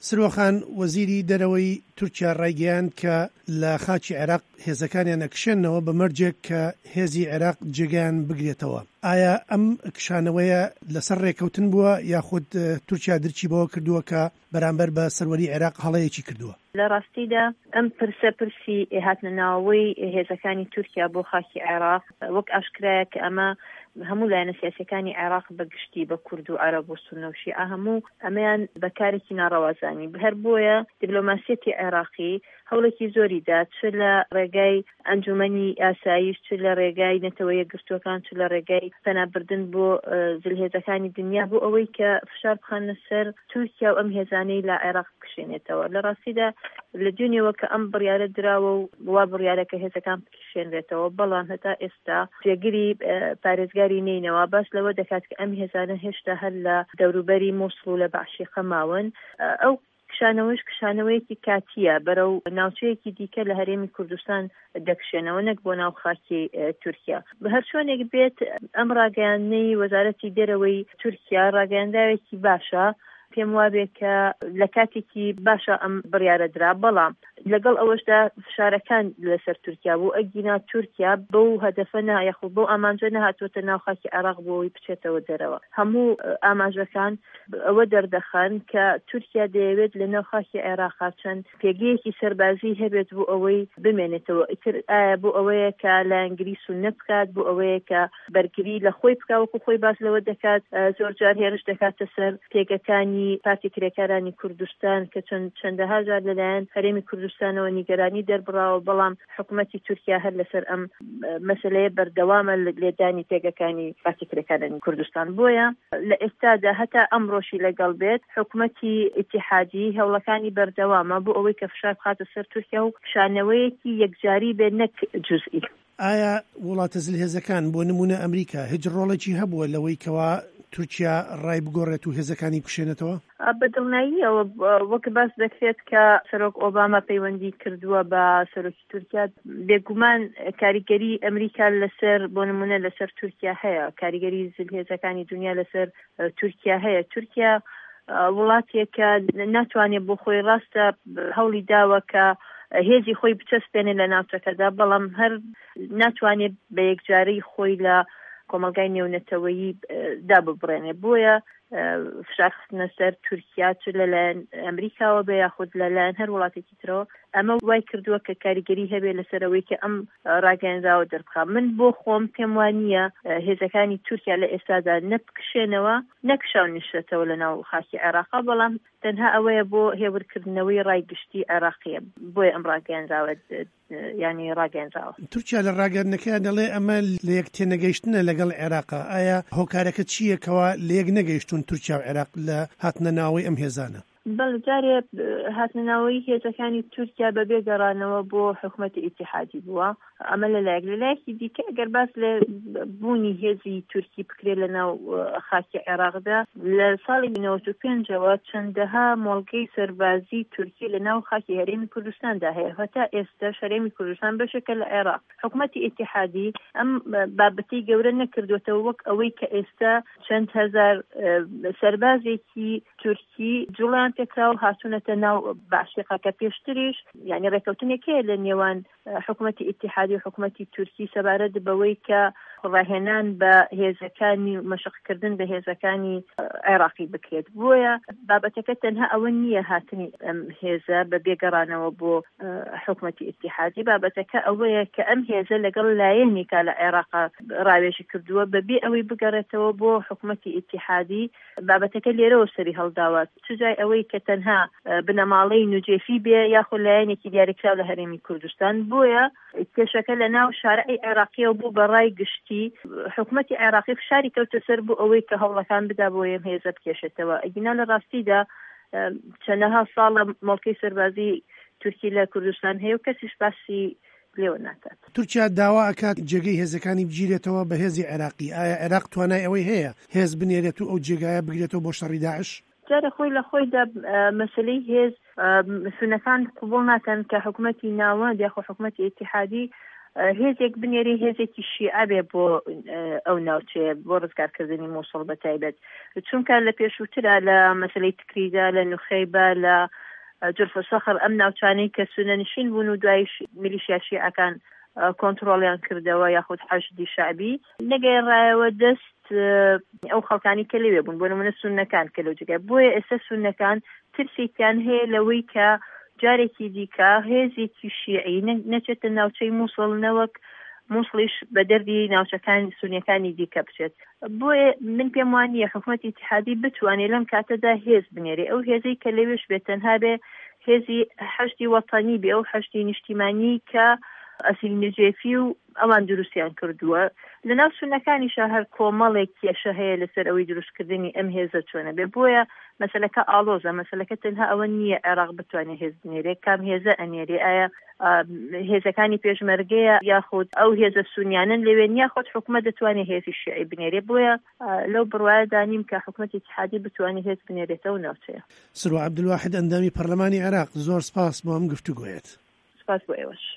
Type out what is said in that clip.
سروخان وەزیری دەرەوەی تورکیا ڕایگەیاند کە لە خاچی عێراق هێزەکانیان ئەکشێنەوە بە مەرجێک کە هێزی عێراق جێگیان بگرێتەوە. ئایا ئەم کشانەوەیە لەسەر ڕێکەوتن بووە یاخود تورکیا درچی بەوە کردووە کە بەرامبەر بە سەروەری عێراق هەڵەیەکی کردووە؟ لە ڕاستیدا ئەم پرسە هاتنەناوەی هێزەکانی تورکیا بۆ خاکی عێراق وەک ئاشکرایە کە ئەمە هەموو لایەنە سیاسەکانی عێراق بەگشتی بە کورد و عەرەب و سونە و شیعە هەموو ئەمەیان بەکارێکی ناڕەوازانی هەر بۆیە دیپلۆماسیەتی عێراقی هەوڵێکی زۆری دا چ لە ڕێگای ئەنجومەنی ئاسایش چ لە ڕێگای نەتەوە یەکگرتووەکان چ لە ڕێگای پەنابردن بۆ زلهێزەکانی دنیا بۆ ئەوەی کە فشار بخەنە سەر تورکیا و ئەم هێزانەی لە عێراق بکشێنێتەوە. لە ڕاستیدا لە دوێنێەوە کە ئەم بڕیارە دراوە و وا بڕیارەکە هێزەکان بکشێنرێتەوە بەڵام هەتا ئێستا جێگیری پارێزگاری نینەوە باس لەوە دەکات کە ئەم هێزانە هێشتا هەر لە دەوروبەری مووسڵ و لە بەعشیقە ماون. ئەو کشانەوەیەکی کاتیە بەرەو ناوچەیەکی دیکە لە هەرێمی کوردستان دەکشێنەوە نەک بۆ ناو خاکی تورکیا. بە هەر شوێنێک بێت ئەم ڕاگەیاندنەی وەزارەتی دەرەوەی تورکیا ڕاگەیانداوێکی باشە پێم وابێ کە لە کاتێکی باشە ئەم بڕیارە درا بەڵام لەگەڵ ئەوەشدا فشارەکان لەسەر تورکیا بوو ئەگینا تورکیا بەو هەدەفە یاخود بەو ئامانجە نەهاتوۆتە ناو خاکی عێراق بۆەوەی بچێتەوە دەرەوە. هەموو ئاماژەکان ئەوە دەردەخەن کە تورکیا دەیەوێت لە ناو خاکی عێراقا چەند پێگەیەکی سەربازی هەبێت بۆ ئەوەی بمێنێتەوە. ئیتر ئایا بۆ ئەوەیە کە لایەنگری سونە بکات بۆ ئەوەیە کە بەرگری لە خۆی بکات وەکو خۆی باس لەوە دەکات زۆر جار هێرش دەکاتە سەر پێگەکانی پارتی کرێکارانی کوردستان کە چەندەها جار لەلایەن هەرێمی کوردستانەوە نیگەرانی دەربڕاوە بەڵام حکوومەتی تورکیا هەر لەسەر ئەم مەسەلەیە بەردەوامە لێدانی پێگەکانی پارتی کرێکارانی کوردستان. بۆیە لە ئێستادا هەتا ئەمڕۆشی لەگەڵ بێت حکوومەتی ئیتیحادی هەوڵەکانی بەردەوامە بۆ ئەوەی کە فشار بخاتە سەر تورکیا و شانەوەیەکی یەکجاری بێ نەک جوزئی. ئایا وڵاتە زلهێزەکان بۆ نمونە ئەمریکا هیچ ڕۆڵێکی هەبووە لەوەی کەوا تورکیا ڕای بگۆڕێت و هێزەکانی بکشێنێتەوە؟ بەدڵناییەوە وەک باس دەکرێت کە سەرۆک ئۆباما پەیوەندی کردووە بە سەرۆکی تورکیا بێگومان کاریگەری ئەمریکا لەسەر بۆ نمونە لەسەر تورکیا هەیە، کاریگەری زلهێزەکانی دنیا لەسەر تورکیا هەیە. تورکیا وڵاتێکە ناتوانێت بۆ خۆی ڕاستە هەوڵی داوە کە هێزی خۆی بچەسپێنێ لە ناوچەکەدا بەڵام هەر ناتوانێت بە یەکجارەی خۆی لە کۆمەلگای نێونەتەوەیی داببڕێنێ. بۆیە فشارخستنە سەر تورکیا چ لەلایەن ئەمریکاوە بە یاخود لەلایەن هەر وڵاتێکی ترەوە ئەمە وای کردووە کە کاریگەری هەبێ لەسەرەوەی کە ئەم ڕاگەیاندراوە دەربخات. من بۆ خۆم پێم وانییە هێزەکانی تورکیا لە ئێستادا نەبکشێنەوە نەکشاونیشێتەوە لە ناو خاکی عێراقا بەڵام تەنها ئەوەیە بۆ هێورکردنەوەی ڕایگشتی عێراقیە بۆیە ئەم ڕاگەیاندراوە ینی ڕاگەیاندراوە. تورکیا لە ڕاگەاندنەکە دەڵێ ئەمە لە یەک تێنەگەیشتنە لەگەڵ عێراقا. ئایا هۆکارەکە چییە کەوا لە یەک نەگەیشتون تورکیا و عێراق لە هاتنە ناوەی ئەم هێزانە؟ بەڵجارێ هاتنەناوەی هێزەکانی تورکیا بەبێ گەڕانەوە بۆ حکوومەتی ئیتیحادی بووە. ئەمە لەلایەکی دیکە ئەگەر باس لە بوونی هێزی تورکی بکرێت لە ناو خاکی عێراقدا لە ساڵی 1995ەوە چەندەها مۆڵگەی سەربازی تورکی لە ناو خاکی هەرێمی کوردستاندا هەیە. هەتا ئێستا هەرێمی کوردستان بەشێکە لە عێراق. حکوومەتی ئیتیحادی ئەم بابەتەی گەورە نەکردوێتەوە وەک ئەوەی کە ئێستا چەند هەزار سەربازێکی تورکی جوڵیان پێکراو هاتوونەتە ناو بەعشیقا کە پێشتریش یعنی ڕێکەوتنێکەیە لە نێوان حکوومەتی ئیتیحادی و حکوومەتی تورکی سەبارەت بەوەی کە ڕاهێنان بە هێزەکانی مەشقکردن بە هێزەکانی عێراقی بکرێت. بۆیە بابەتەکە تەنها ئەوە نییە هاتنی ئەم هێزە بە بێگەڕانەوە بۆ حکوومەتی ئیتیحادی. بابەتەکە ئەوەیە کە ئەم هێزە لەگەڵ لایەنێکا لە عێراقا ڕاوێژی کردووە بەبێ ئەوەی بگەڕێتەوە بۆ حکوومەتی ئیتیحادی. بابەتەکە لێرەوە سەری هەڵداوە چجای ئەوەی کە تەنها بنەماڵەی نوجێفی بێ یاخود لایەنێکی دیاریکراو لە هەرێمی کوردستان. بۆیە کێشەکە لە ناو شارعی عێراقیەوە بوو بە ڕای گشتی حکوومەتی عێراقی فشاری کەوتە سەر بۆ ئەوەی کە هەوڵەکان بدا بۆ ئەم هێزە بکێشێتەوە. ئەگینا لە ڕاستیدا چەندەها ساڵە مۆڵکەی سەربازی تورکی لە کوردستان هەیە و کەسیش باسی لێوە ناکات. تورکیا داوا ئەکات جێگەی هێزەکانی بگیرێتەوە بە هێزی عێراقی. ئایا عێراق توانای ئەوەی هەیە هێز بنێرێت و ئەو جێگایە بگرێتەوە بۆ شەڕی داعش؟ جارە خۆی لە خۆیدا مەسلەی هێز سونەکان قبول ناکەن کە حکوومەتی ناوەند یاخۆ حکوومەتی ئیتیحادی هێزێک بنێری هێزێکی شیعە بێ بۆ ئەو ناوچەیە بۆ ڕزگارکردنی مووسڵ بەتایبەت چونکە لە پێشووترا لە مەسلەی تکریدا لە نوخەیبە لە جرفە سەخر ئەم ناوچانەی کە سونەنشین بوون و دوای میلیشیا شیعەکان کۆنتڕۆڵیان کردەوە یاخود حەشدی شعبی نەگەیڕایەوە دەست ئەو خەڵکانی کە لەوێ بوون بۆ نمونە سونەکان کە لەو جگای بۆیە ئێستا سونەکان ترسێکیان هەیە لەوەی کە جارێکی دیکە هێزێکی شیعی نەچێتە ناوچەی مووسڵ نەوەک مووسڵیش بە دەردی ناوچەکانی سونیەکانی دیکە بچێت بۆیە من پێم وانییە حکوومەتی اتحادی بتوانێت لەم کاتەدا هێز بنێرێ ئەو هێزەی کە لەوێش بێت تەنها بێ هێزی حەشدی وەتانی بێ ئەو حەشدی نیشتیمانی کە ئەسیل نجێفی و ئەوان دروستیان کردووە لە ناو سونەکانیشە هەر کۆمەڵێک کێشە هەیە لەسەر ئەوەی دروستکردنی ئەم هێزە چۆنە بێ بۆیە مەسەلەکە ئاڵۆزە مەسەلەکە تەنها ئەوە نییە عێراق بتوانێت هێز بنێرێ کام هێزە ئەنێرێ ئایا هێزەکانی پێشمەرگەیە یاخود ئەو هێزە سونیانن لەوێن یاخود حکومەت دەتوانێت هێزی شیعی بنێرێ بۆیە لەو بڕوایە دانیم کە حکومەتی اتحادی بتوانێت هێز بنێرێتەوە ناوچەیە. سروە عەبدولواحید ئەندامی پەرلەمانی عێراق زۆر سپاس بۆ ئەم گفتوگۆیەت. سپاس بۆ ئێوەش.